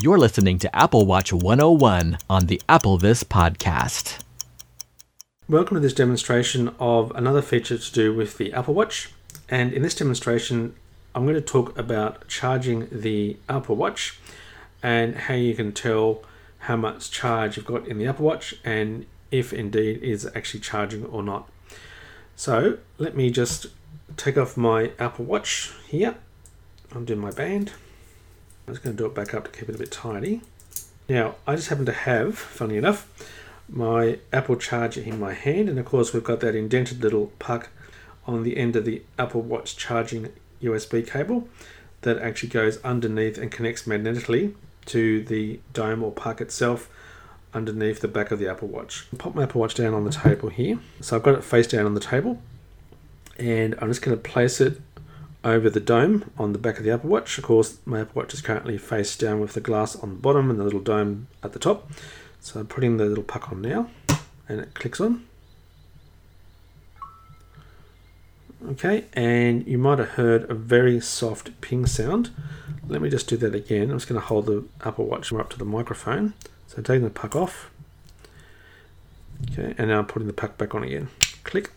You're listening to Apple Watch 101 on the Apple This podcast. Welcome to this demonstration of another feature to do with the Apple Watch. And in this demonstration, I'm going to talk about charging the Apple Watch and how you can tell how much charge you've got in the Apple Watch and if indeed it is actually charging or not. So let me just take off my Apple Watch here. Undo my band. I'm just going to do it back up to keep it a bit tidy. Now, I just happen to have, funnily enough, my Apple charger in my hand, and of course we've got that indented little puck on the end of the Apple Watch charging USB cable that actually goes underneath and connects magnetically to the dome or puck itself underneath the back of the Apple Watch. I'll pop my Apple Watch down on the table here. So I've got it face down on the table, and I'm just going to place it over the dome on the back of the Apple Watch. Of course, my Apple Watch is currently face down with the glass on the bottom and the little dome at the top. So I'm putting the little puck on now, and it clicks on. Okay, and you might have heard a very soft ping sound. Let me just do that again. I'm just going to hold the Apple Watch more up to the microphone. So taking the puck off. Okay, and now I'm putting the puck back on again. Click.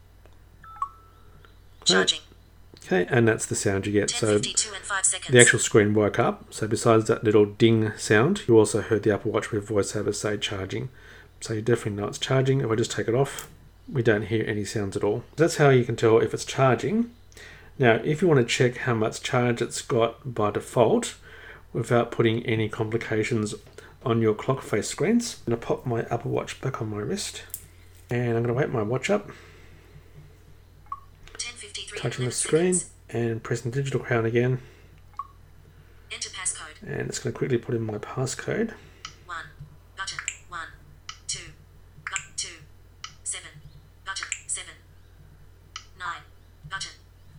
Charging. Okay, and that's the sound you get. So 10:52 and 5 seconds. the actual screen woke up. So besides that little ding sound, you also heard the Apple Watch with voiceover say charging. So you definitely know it's charging. If I just take it off, we don't hear any sounds at all. That's how you can tell if it's charging. Now, if you want to check how much charge it's got by default, without putting any complications on your clock face screens, I'm going to pop my Apple Watch back on my wrist, and I'm going to wake my watch up, touching the screen and pressing digital crown again. Enter passcode. And it's going to quickly put in my passcode. 1 button 1 2 2 7 button 7 9 button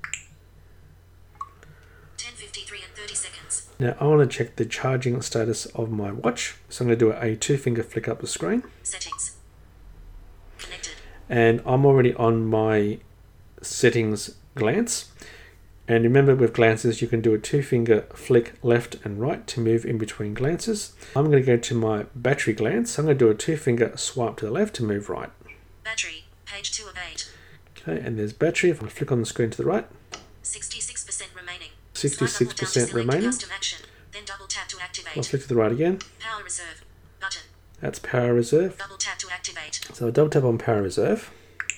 10:53 and 30 seconds. Now I want to check the charging status of my watch, so I'm going to do a 2-finger flick up the screen. Settings. Connected. And I'm already on my settings glance. And remember, with glances, you can do a 2-finger flick left and right to move in between glances. I'm going to go to my battery glance. I'm going to do a 2-finger swipe to the left to move right. Battery, page 2 of 8. Okay, and there's battery. If I flick on the screen to the right, 66% remaining. 66% remaining. Custom action, then double tap to activate. I'll flick to the right again. Power reserve button. That's power reserve. Double tap to activate. So I double tap on power reserve.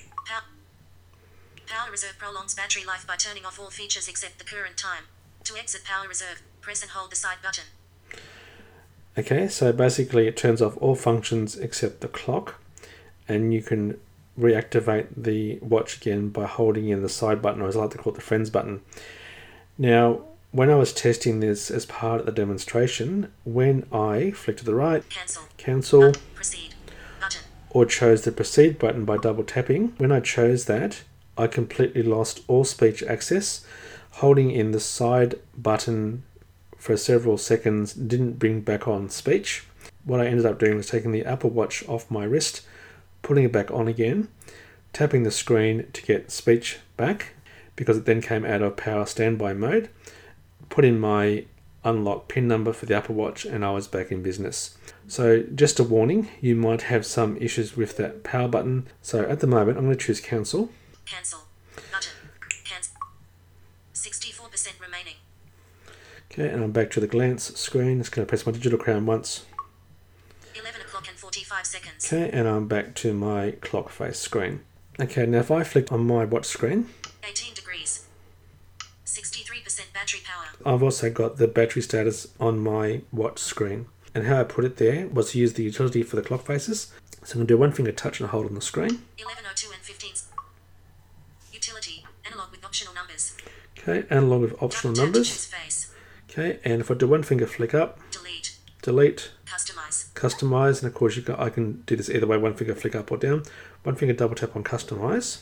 Power reserve prolongs battery life by turning off all features except the current time. To exit power reserve, press and hold the side button. Okay, so basically it turns off all functions except the clock, and you can reactivate the watch again by holding in the side button, or as I like to call it, the friends button. Now, when I was testing this as part of the demonstration, when I flick to the right, cancel, proceed button, or chose the proceed button by double tapping, when I chose that, I completely lost all speech access. Holding in the side button for several seconds didn't bring back on speech. What I ended up doing was taking the Apple Watch off my wrist, putting it back on again, tapping the screen to get speech back, because it then came out of power standby mode, put in my unlock PIN number for the Apple Watch, and I was back in business. So just a warning, you might have some issues with that power button. So at the moment, I'm going to choose cancel. Cancel button. Cancel. 64% remaining. Okay, and I'm back to the glance screen. Just going to press my digital crown once. 11 o'clock and 45 seconds. Okay, and I'm back to my clock face screen. Okay, now if I flick on my watch screen, 18 degrees. 63% battery power. I've also got the battery status on my watch screen. And how I put it there was to use the utility for the clock faces. So I'm going to do a 1-finger touch and hold on the screen. 11:02 and 15. Utility, analog with optional numbers. Okay, analog with optional numbers. Okay, and if I do 1-finger flick up, delete, customize, and of course I can do this either way, 1-finger flick up or down. 1-finger double tap on customize.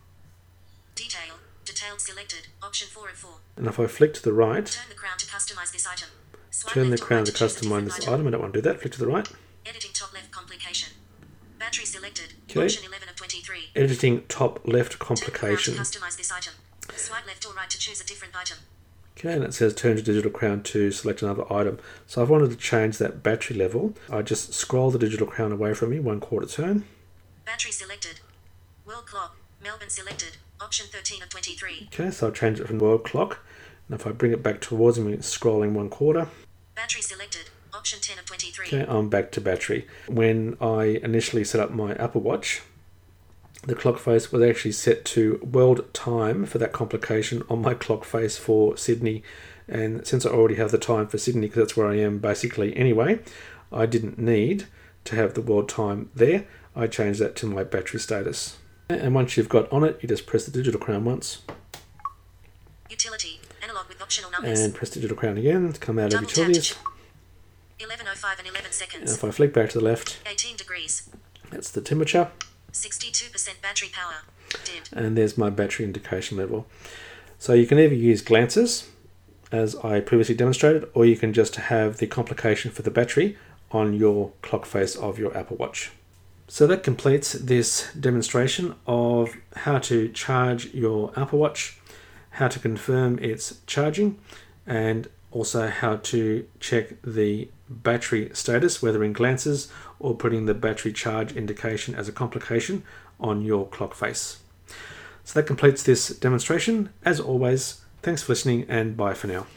Detailed selected, option 4 of 4. And if I flick to the right, turn the crown to customize this item. Turn the crown to customize this item. I don't want to do that. Flick to the right. Editing top left complication. Battery selected. Okay. Option 11 of 23. Editing top left complication. Turn the crown to customize this item. Swipe left or right to choose a different item. Okay, and it says turn to digital crown to select another item. So I've wanted to change that battery level. I just scroll the digital crown away from me, 1/4 turn. Battery selected. World clock. Melbourne selected. Option 13 of 23. Okay, so I'll change it from world clock. And if I bring it back towards me, it's scrolling 1/4. Battery selected. Option 10 of 23. Okay, I'm back to battery. When I initially set up my Apple Watch, the clock face was actually set to world time for that complication on my clock face for Sydney. And since I already have the time for Sydney, because that's where I am basically anyway, I didn't need to have the world time there. I changed that to my battery status. And once you've got on it, you just press the digital crown once. Utility. Analog with optional numbers. And press digital crown again to come out of Double tap utilities. to 11:05 and 11 And seconds. if I flick back to the left, 18 degrees. that's the temperature. 62% battery power. Dimmed. And there's my battery indication level. So you can either use glances, as I previously demonstrated, or you can just have the complication for the battery on your clock face of your Apple Watch. So that completes this demonstration of how to charge your Apple Watch, how to confirm its charging, and also how to check the battery status, whether in glances or putting the battery charge indication as a complication on your clock face. So that completes this demonstration. As always, thanks for listening and bye for now.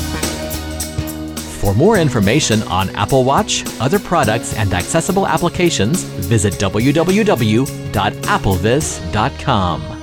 For more information on Apple Watch, other products, and accessible applications, visit www.applevis.com.